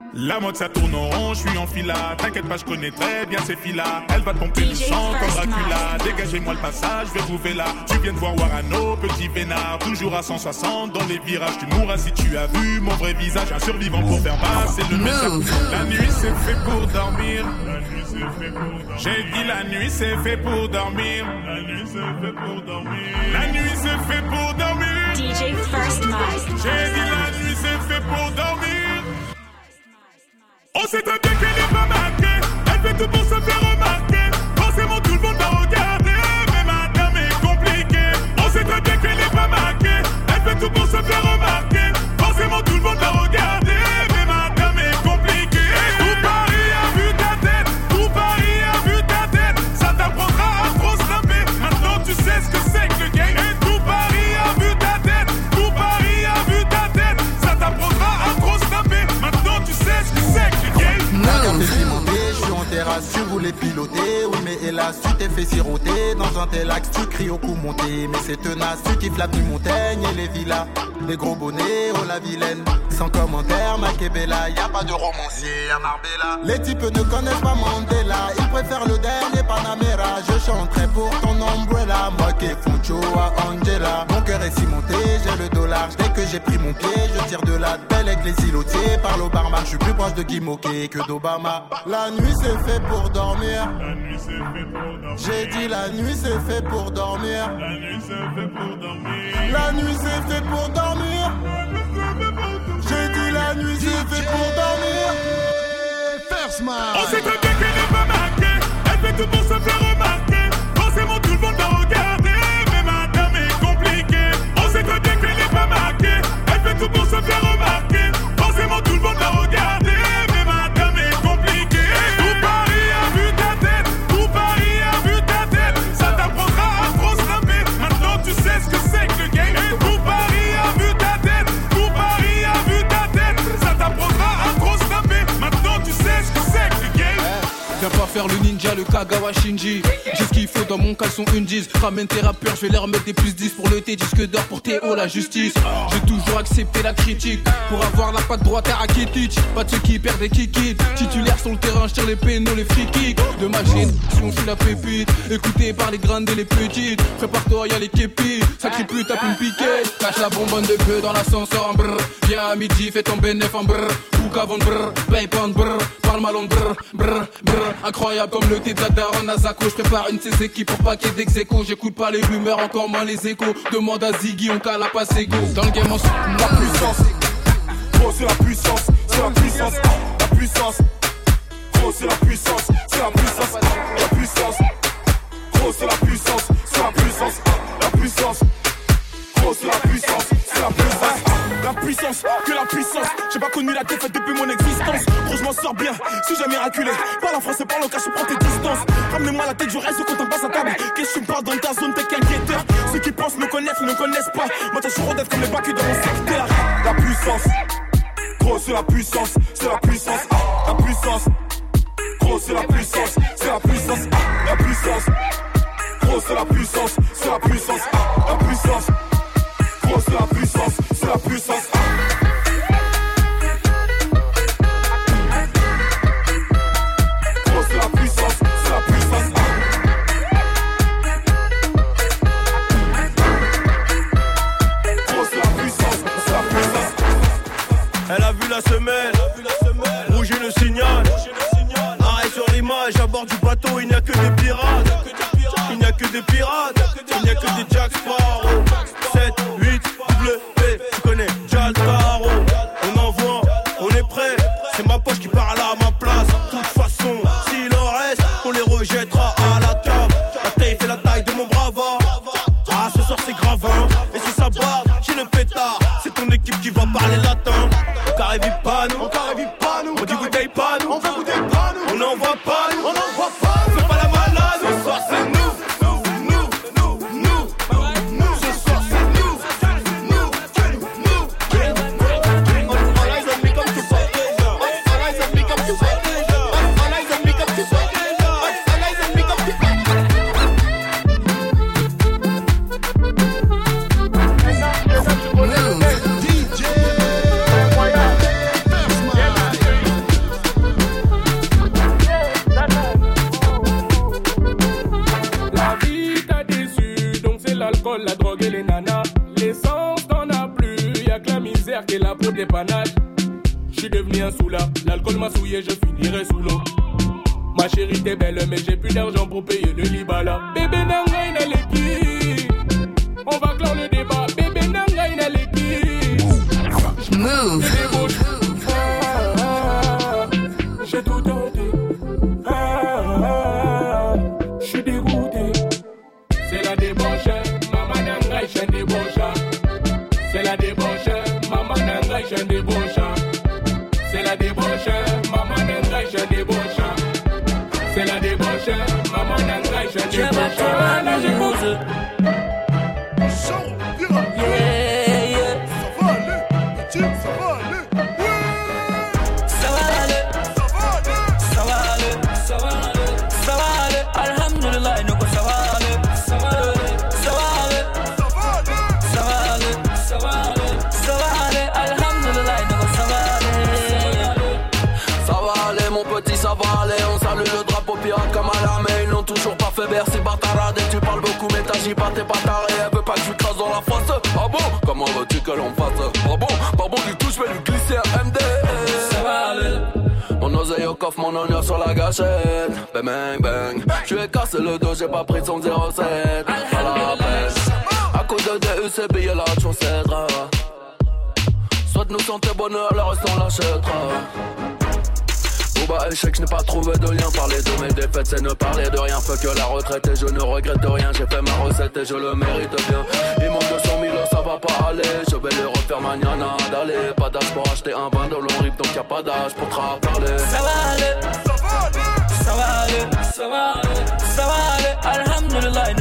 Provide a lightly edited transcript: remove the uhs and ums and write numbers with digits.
La mode ça tourne en rond, je suis en fila. T'inquiète pas, je connais très bien ces filles-là. Elle va pomper le sang comme Dracula. Dégagez-moi le passage, je vais trouver là. Tu viens de voir Warano, petit vénard. Toujours à 160 dans les virages. Tu mourras si tu as vu mon vrai visage. Un survivant pour faire passer le message. La nuit c'est fait pour dormir. J'ai dit la nuit c'est fait pour dormir. La nuit c'est fait pour dormir. La nuit c'est fait pour dormir. DJ First Mike. J'ai dit la nuit c'est fait pour dormir. On sait très bien qu'elle est pas marquée. Elle fait tout pour se faire remarquer. Forcément tout le monde va regarder. Mais madame est compliquée. On sait très bien qu'elle est pas marquée. Elle fait tout pour se faire remarquer. Forcément tout le monde va regarder. Mais madame est compliquée. Tout Paris a vu ta tête. Tout Paris a vu ta tête. Ça t'apprendra à trop snapper. Maintenant tu sais ce que c'est que le game. Et tout Paris a vu ta tête. Tout Paris a vu ta tête. Ça t'apprendra à trop snapper. Maintenant tu sais ce que c'est que le game. Je suis en terrasse, tu voulais piloter. Oui mais hélas tu t'es fait siroter. Dans un tel axe tu cries au coup monté. Mais c'est tenace, tu kiffes la petite montagne et les villas. Les gros bonnets, oh la vilaine. Sans commentaire, Makebela. Y'a pas de romancier à Marbella. Les types ne connaissent pas Mandela. Ils préfèrent le dernier Panamera. Je chanterai pour ton umbrella. Moi qui Funcho à Angela. Mon cœur est cimenté, j'ai le dollar. Dès que j'ai pris mon pied, je tire de la belle avec les îlotiers. Parle au barman, je suis plus proche de Guy Moquet que d'Obama. La nuit c'est fait pour dormir. La nuit c'est fait pour dormir. J'ai dit la nuit c'est fait pour dormir. La nuit c'est fait pour dormir. La nuit c'est fait pour dormir. J'ai dit la nuit c'est fait pour dormir. First Mike. On sait très bien qu'elle est pas marquée. Elle fait tout pour se faire remarquer. Forcément tout le monde va regarder. Mais madame est compliquée. On sait très bien qu'elle est pas marquée. Elle fait tout pour se faire remarquer. Forcément tout le monde va regarder. Mais madame est compliquée. Tout Paris a vu ta tête. Tout Paris a vu ta tête. Ça t'apprendra à trop snapper. Maintenant tu sais ce que c'est que le game. Tout Paris a vu ta tête. Tout Paris a vu ta tête. Ça t'apprendra à trop snapper. Maintenant tu sais ce que c'est que le game. Viens pas faire le ninja, le Kagawa Shinji. J'ai ce qu'il faut dans mon caleçon une 10. Ramène tes rappeurs, je vais leur mettre des plus 10 pour le T. Disque d'or pour Théo, la justice. J'ai toujours accepté la critique pour avoir la patte droite à Rakitic. Pas de ceux qui perdent des kikis. Titulaire sur le terrain, je tire les pénaux, les free kicks. De ma génération, je suis la pépite. Écouté par les grandes et les petites. Prépare-toi, y'a les képis. Sacré pute, tape une piquette. Cache la bonbonne de queue dans l'ascenseur en brr. Viens à midi, fais ton bénéf en brr. Ou qu'avant brr, paye-pan brr. Parle mal en brr, brr, brr. Incroyable comme le thé de la daronne à Zako. Je prépare une de ces équipes pour pas qu'il y ait d'ex-écho. J'écoute pas les rumeurs, encore moins les échos. Demande à Ziggy, on cala pas ses go. Dans le game on la puissance. Gros c'est la puissance, c'est la puissance. La puissance. Gros c'est la puissance, c'est la puissance. La puissance. Gros c'est la puissance, c'est la puissance. La puissance. Gros c'est la puissance, c'est la puissance. La puissance, que la puissance. J'ai pas connu la défaite depuis mon existence. Gros je m'en sors bien, si j'ai miraculé. Parle en français, parle en cash, prends tes distances. Ramenez-moi la tête, je reste quand on passe à table. Qu'est-ce que tu me parles dans ta zone, t'es qu'un guetteur. Ceux qui pensent me connaissent, ne connaissent pas. Moi t'as toujours d'être comme les bacs dans mon secteur. La puissance, gros c'est la puissance, c'est la puissance. La puissance, gros c'est la puissance, c'est la puissance. La puissance, gros c'est la puissance, c'est la puissance. La puissance, gros c'est la puissance, c'est la puissance. Gros c'est la puissance, c'est la puissance. Gros c'est la puissance, c'est la puissance. Elle a vu la semelle, rouge et le signal. Arrêt sur l'image, à bord du bateau, il n'y a que des pirates. Il n'y a que des pirates, il n'y a que des Jack Sparrow. 7, 8, W, tu connais Jack Sparrow. On envoie, on est prêt, c'est ma poche qui part là à ma place. De toute façon, s'il en reste, on les rejettera à la cave. La taille fait la taille de mon bravard. Ah, ce soir c'est grave, hein. Et si ça barre, j'ai le pétard. C'est ton équipe qui va parler latin. On carré pas nous, on dit bouteille pas nous, on veut bouteille pas nous, on n'envoie pas nous, on n'envoie pas nous. C'est pas la malade, ce soir c'est nous. dépannage. J'suis devenu un soulard, l'alcool m'a souillé, je finirai sous l'eau. Ma chérie t'es belle, mais j'ai plus d'argent pour payer le libala. Bébé nanga ina leki, on va clore le débat. Bébé nanga ina leki. Move. J'ai tout tenté. J'suis dégoûté. C'est la débauche, maman nanga j'en débauche. C'est la débauche, maman nanga j'en débauche. C'est la débauche, maman nanga j'en débauche. C'est la débauche, maman nanga j'en débauche. Toujours pas fait bercer bâtarade et tu parles beaucoup mais t'agis pas, t'es pas taré. Elle veut pas que je lui crasse dans la face. Ah bon? Comment veux-tu que l'on fasse? Ah bon? Pas bon du tout, je vais lui glisser un MD. Ça va aller. Mon oseille au coffre, mon honneur sur la gâchette. Bang bang bang. Je lui ai cassé le dos, j'ai pas pris son 07. Pas la peine. À cause de DEC, billet la chaussette. Soit nous santé bonheur, le reste on l'achètera. Échec, je n'ai pas trouvé de lien. Parler de mes défaites, c'est ne parler de rien. Fait que la retraite et je ne regrette rien. J'ai fait ma recette et je le mérite bien. Il manque 200 000, ça va pas aller. Je vais le refaire mañana d'aller. Pas d'âge pour acheter un bain de long rip, donc y'a pas d'âge pour parler. Ça va aller, ça va aller, ça va aller, ça va aller, ça va aller. Alhamdulillah,